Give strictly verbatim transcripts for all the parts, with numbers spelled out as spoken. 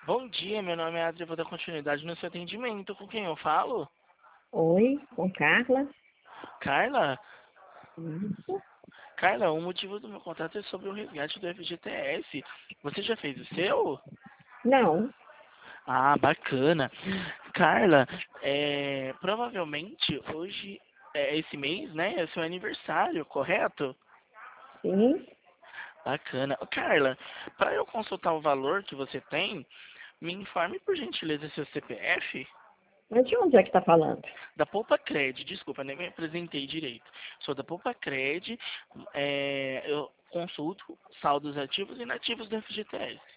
Bom dia, meu nome é Adri, vou dar continuidade no seu atendimento. Com quem eu falo? Oi, com Carla. Carla? Isso. Carla, o motivo do meu contato é sobre o resgate do F G T S. Você já fez o seu? Não, Ah, bacana. Carla, é, provavelmente hoje, é, esse mês, né, é seu aniversário, correto? sim. Bacana. Ô, Carla, para eu consultar o valor que você tem, me informe por gentileza seu C P F. Mas de onde é que está falando? Da Poupa Cred, desculpa, nem me apresentei direito. Sou da Poupa Cred, é, eu consulto saldos ativos e inativos do F G T S.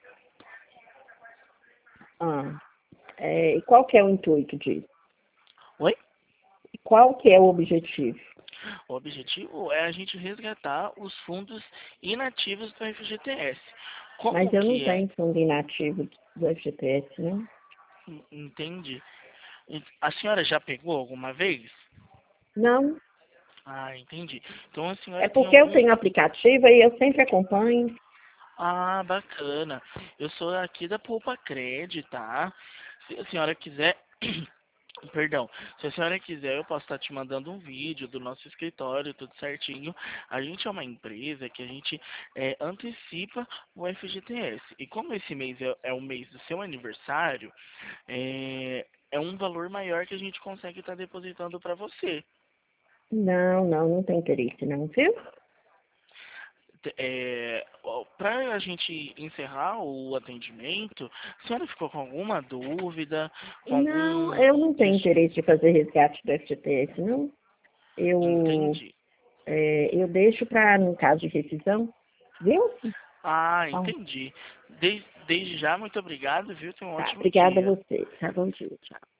Ah, é, e qual que é o intuito disso? Oi? E qual que é o objetivo? O objetivo é a gente resgatar os fundos inativos do F G T S. Mas Como eu não que é? tenho fundo inativo do F G T S, não. Entende? A senhora já pegou alguma vez? Não, Ah, entendi. Então a é senhora tem porque eu algum. tenho aplicativo e eu sempre acompanho. Ah, bacana. Eu sou aqui da Poupa Cred, tá? Se a senhora quiser. Perdão, se a senhora quiser, eu posso estar te mandando um vídeo do nosso escritório, tudo certinho. A gente é uma empresa que a gente é, antecipa o F G T S. E como esse mês é, é o mês do seu aniversário, é, é um valor maior que a gente consegue estar depositando para você. Não, não, não tem interesse não, viu? É, para a gente encerrar o atendimento, a senhora ficou com alguma dúvida, com Não, algum eu não tenho ques- interesse de fazer resgate do F G T S, não. Eu, Entendi. é, eu deixo para, no caso de rescisão, viu? Ah, Então, entendi. Desde, desde já, muito obrigado, viu? Tenha um tá, ótimo obrigada a dia. você. Tá, bom dia, tchau.